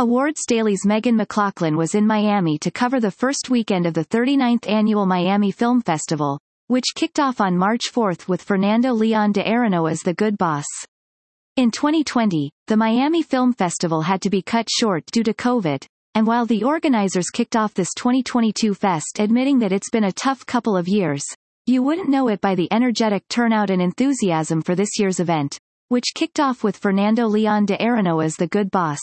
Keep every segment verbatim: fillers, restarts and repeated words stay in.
Awards Daily's Megan McLaughlin was in Miami to cover the first weekend of the thirty-ninth Annual Miami Film Festival, which kicked off on March fourth with Fernando Leon de Aranoa as the Good Boss. In twenty twenty, the Miami Film Festival had to be cut short due to COVID, and while the organizers kicked off this twenty twenty-two fest admitting that it's been a tough couple of years, you wouldn't know it by the energetic turnout and enthusiasm for this year's event, which kicked off with Fernando Leon de Aranoa as the Good Boss.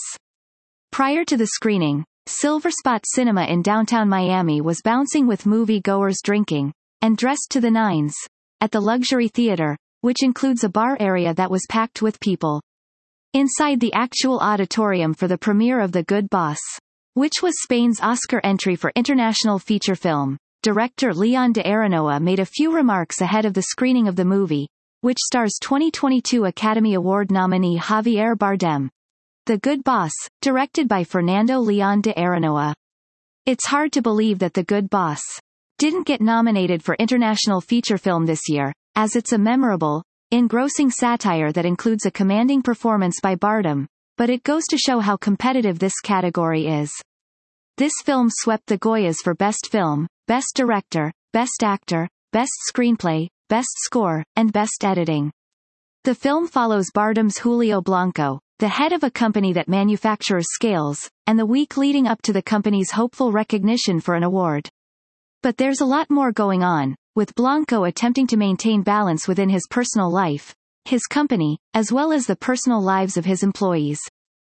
Prior to the screening, Silver Spot Cinema in downtown Miami was bouncing with movie-goers drinking, and dressed to the nines, at the Luxury Theater, which includes a bar area that was packed with people. Inside the actual auditorium for the premiere of The Good Boss, which was Spain's Oscar entry for international feature film, director Leon de Aranoa made a few remarks ahead of the screening of the movie, which stars twenty twenty-two Academy Award nominee Javier Bardem. The Good Boss, directed by Fernando Leon de Aranoa. It's hard to believe that The Good Boss didn't get nominated for international feature film this year, as it's a memorable, engrossing satire that includes a commanding performance by Bardem, but it goes to show how competitive this category is. This film swept the Goyas for Best Film, Best Director, Best Actor, Best Screenplay, Best Score, and Best Editing. The film follows Bardem's Julio Blanco, the head of a company that manufactures scales, and the week leading up to the company's hopeful recognition for an award. But there's a lot more going on, with Blanco attempting to maintain balance within his personal life, his company, as well as the personal lives of his employees.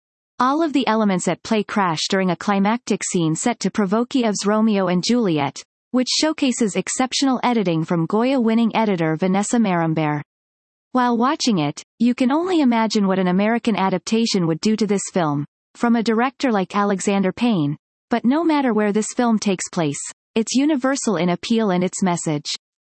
All of the elements at play crash during a climactic scene set to Provokiev's Romeo and Juliet, which showcases exceptional editing from Goya-winning editor Vanessa Marambert. While watching it, you can only imagine what an American adaptation would do to this film, from a director like Alexander Payne, but no matter where this film takes place, it's universal in appeal and its message.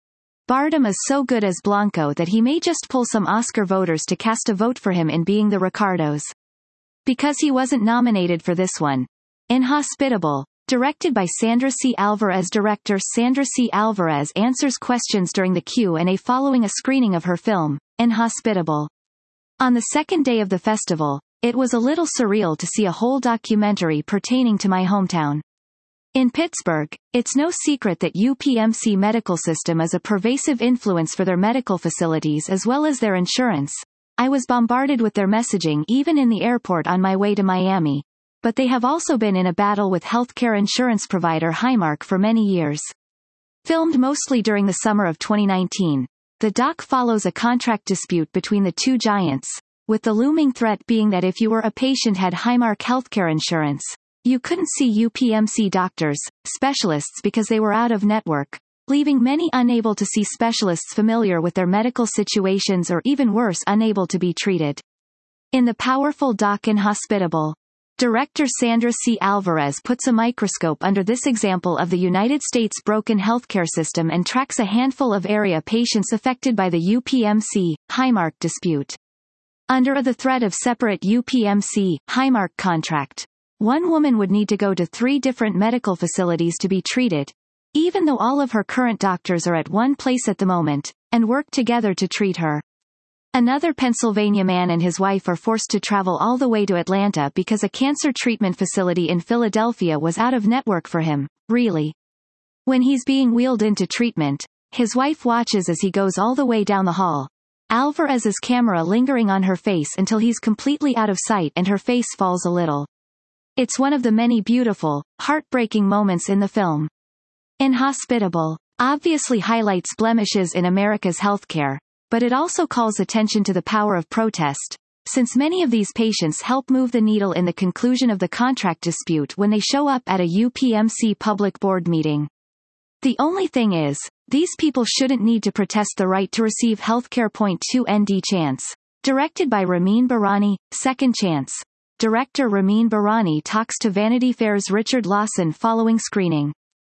Bardem is so good as Blanco that he may just pull some Oscar voters to cast a vote for him in Being the Ricardos. Because he wasn't nominated for this one. Inhospitable, directed by Sandra C. Alvarez. Director Sandra C. Alvarez answers questions during the Q and A following a screening of her film, Inhospitable. On the second day of the festival, it was a little surreal to see a whole documentary pertaining to my hometown. In Pittsburgh, it's no secret that U P M C medical system is a pervasive influence for their medical facilities as well as their insurance. I was bombarded with their messaging even in the airport on my way to Miami. But they have also been in a battle with healthcare insurance provider Highmark for many years. Filmed mostly during the summer of twenty nineteen, the doc follows a contract dispute between the two giants, with the looming threat being that if you were a patient had Highmark healthcare insurance, you couldn't see U P M C doctors, specialists because they were out of network, leaving many unable to see specialists familiar with their medical situations or even worse unable to be treated. In the powerful doc Inhospitable, director Sandra C. Alvarez puts a microscope under this example of the United States' broken healthcare system and tracks a handful of area patients affected by the U P M C, Highmark dispute. Under the threat of separate U P M C, Highmark contract, one woman would need to go to three different medical facilities to be treated, even though all of her current doctors are at one place at the moment, and work together to treat her. Another Pennsylvania man and his wife are forced to travel all the way to Atlanta because a cancer treatment facility in Philadelphia was out of network for him, really. When he's being wheeled into treatment, his wife watches as he goes all the way down the hall, Alvarez's camera lingering on her face until he's completely out of sight and her face falls a little. It's one of the many beautiful, heartbreaking moments in the film. Inhospitable obviously highlights blemishes in America's healthcare, but it also calls attention to the power of protest, since many of these patients help move the needle in the conclusion of the contract dispute when they show up at a U P M C public board meeting. The only thing is, these people shouldn't need to protest the right to receive healthcare. Point two N D Chance, directed by Ramin Barani, Second Chance. Director Ramin Barani talks to Vanity Fair's Richard Lawson following screening.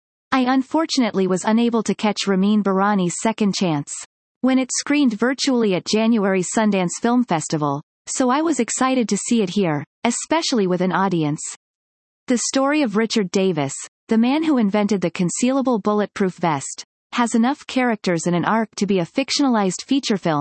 I unfortunately was unable to catch Ramin Barani's Second Chance when it screened virtually at January's Sundance Film Festival, so I was excited to see it here, especially with an audience. The story of Richard Davis, the man who invented the concealable bulletproof vest, has enough characters and an arc to be a fictionalized feature film,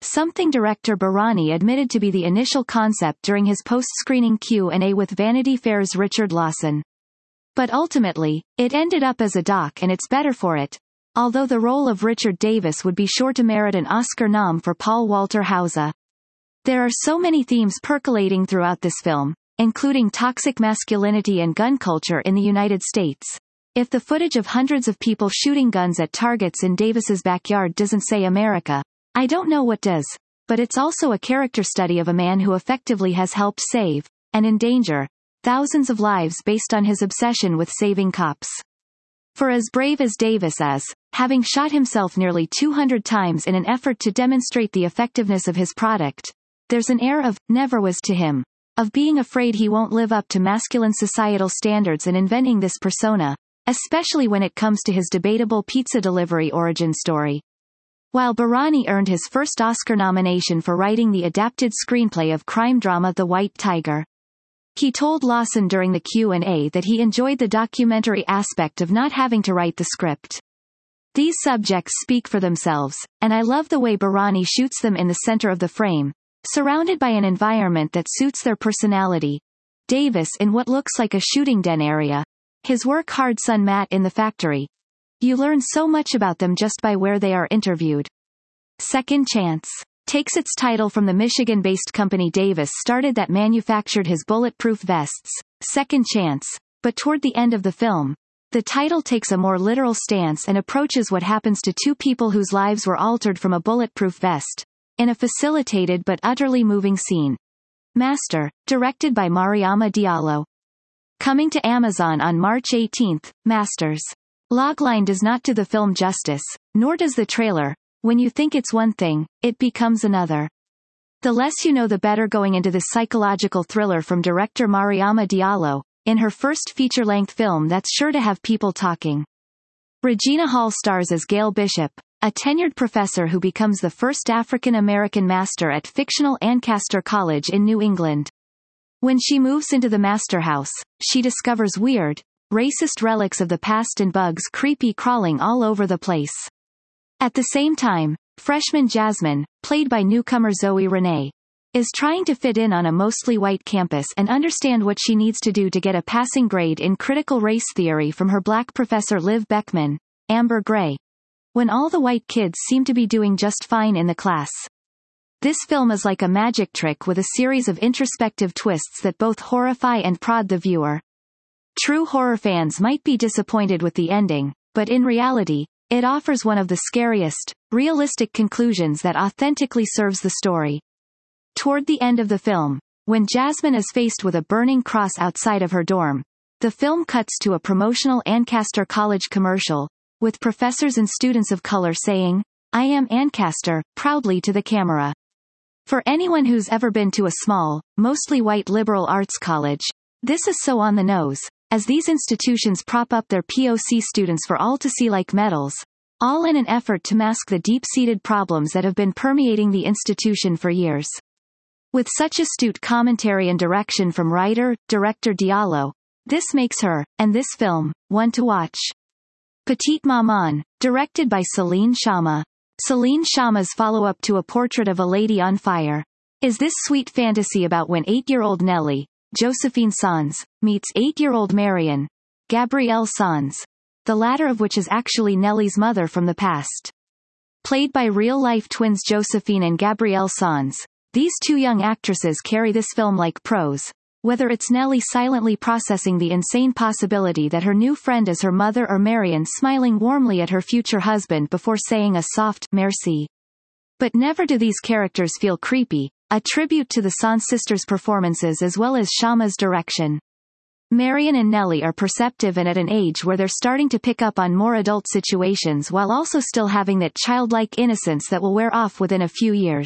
something director Bharani admitted to be the initial concept during his post-screening Q and A with Vanity Fair's Richard Lawson. But ultimately, it ended up as a doc, and it's better for it, although the role of Richard Davis would be sure to merit an Oscar nom for Paul Walter Hauser. There are so many themes percolating throughout this film, including toxic masculinity and gun culture in the United States. If the footage of hundreds of people shooting guns at targets in Davis's backyard doesn't say America, I don't know what does. But it's also a character study of a man who effectively has helped save, and endanger, thousands of lives based on his obsession with saving cops. For as brave as Davis is, having shot himself nearly two hundred times in an effort to demonstrate the effectiveness of his product, there's an air of never was to him, of being afraid he won't live up to masculine societal standards and inventing this persona, especially when it comes to his debatable pizza delivery origin story. While Bharani earned his first Oscar nomination for writing the adapted screenplay of crime drama The White Tiger, he told Lawson during the Q and A that he enjoyed the documentary aspect of not having to write the script. These subjects speak for themselves, and I love the way Bharani shoots them in the center of the frame, surrounded by an environment that suits their personality. Davis in what looks like a shooting den area, his work-hard son Matt in the factory. You learn so much about them just by where they are interviewed. Second Chance takes its title from the Michigan-based company Davis started that manufactured his bulletproof vests, Second Chance, but toward the end of the film, the title takes a more literal stance and approaches what happens to two people whose lives were altered from a bulletproof vest, in a facilitated but utterly moving scene. Master, directed by Mariama Diallo. Coming to Amazon on March eighteenth, Masters. Logline does not do the film justice, nor does the trailer. When you think it's one thing, it becomes another. The less you know the better going into this psychological thriller from director Mariama Diallo, in her first feature-length film that's sure to have people talking. Regina Hall stars as Gail Bishop, a tenured professor who becomes the first African-American master at fictional Ancaster College in New England. When she moves into the master house, she discovers weird, racist relics of the past and bugs creepy crawling all over the place. At the same time, freshman Jasmine, played by newcomer Zoe Renee, is trying to fit in on a mostly white campus and understand what she needs to do to get a passing grade in critical race theory from her black professor Liv Beckman, Amber Gray, when all the white kids seem to be doing just fine in the class. This film is like a magic trick with a series of introspective twists that both horrify and prod the viewer. True horror fans might be disappointed with the ending, but in reality, it offers one of the scariest, realistic conclusions that authentically serves the story. Toward the end of the film, when Jasmine is faced with a burning cross outside of her dorm, the film cuts to a promotional Ancaster College commercial, with professors and students of color saying, "I am Ancaster," proudly to the camera. For anyone who's ever been to a small, mostly white liberal arts college, this is so on the nose, as these institutions prop up their P O C students for all to see like medals, all in an effort to mask the deep-seated problems that have been permeating the institution for years. With such astute commentary and direction from writer, director Diallo, this makes her, and this film, one to watch. Petite Maman, directed by Celine Chama. Celine Chama's follow-up to A Portrait of a Lady on Fire. Is this sweet fantasy about when eight-year-old Nellie, Josephine Sanz, meets eight-year-old Marion, Gabrielle Sanz, the latter of which is actually Nellie's mother from the past. Played by real-life twins Josephine and Gabrielle Sanz, these two young actresses carry this film like pros, whether it's Nellie silently processing the insane possibility that her new friend is her mother or Marion smiling warmly at her future husband before saying a soft merci. But never do these characters feel creepy, a tribute to the Sanz sisters' performances as well as Chama's direction. Marion and Nellie are perceptive and at an age where they're starting to pick up on more adult situations while also still having that childlike innocence that will wear off within a few years.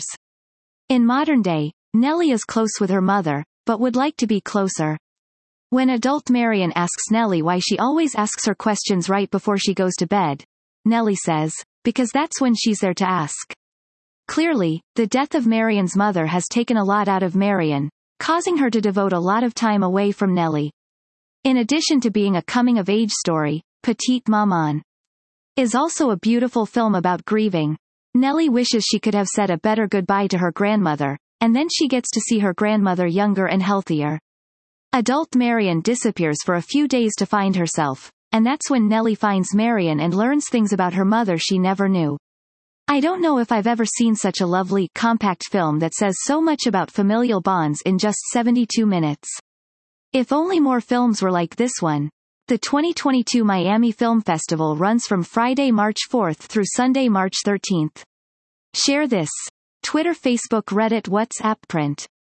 In modern day, Nellie is close with her mother, but would like to be closer. When adult Marion asks Nellie why she always asks her questions right before she goes to bed, Nellie says, because that's when she's there to ask. Clearly, the death of Marion's mother has taken a lot out of Marion, causing her to devote a lot of time away from Nellie. In addition to being a coming-of-age story, Petite Maman is also a beautiful film about grieving. Nellie wishes she could have said a better goodbye to her grandmother, and then she gets to see her grandmother younger and healthier. Adult Marion disappears for a few days to find herself, and that's when Nellie finds Marion and learns things about her mother she never knew. I don't know if I've ever seen such a lovely, compact film that says so much about familial bonds in just seventy-two minutes. If only more films were like this one. The twenty twenty-two Miami Film Festival runs from Friday, March fourth through Sunday, March thirteenth. Share this. Twitter, Facebook, Reddit, WhatsApp, print.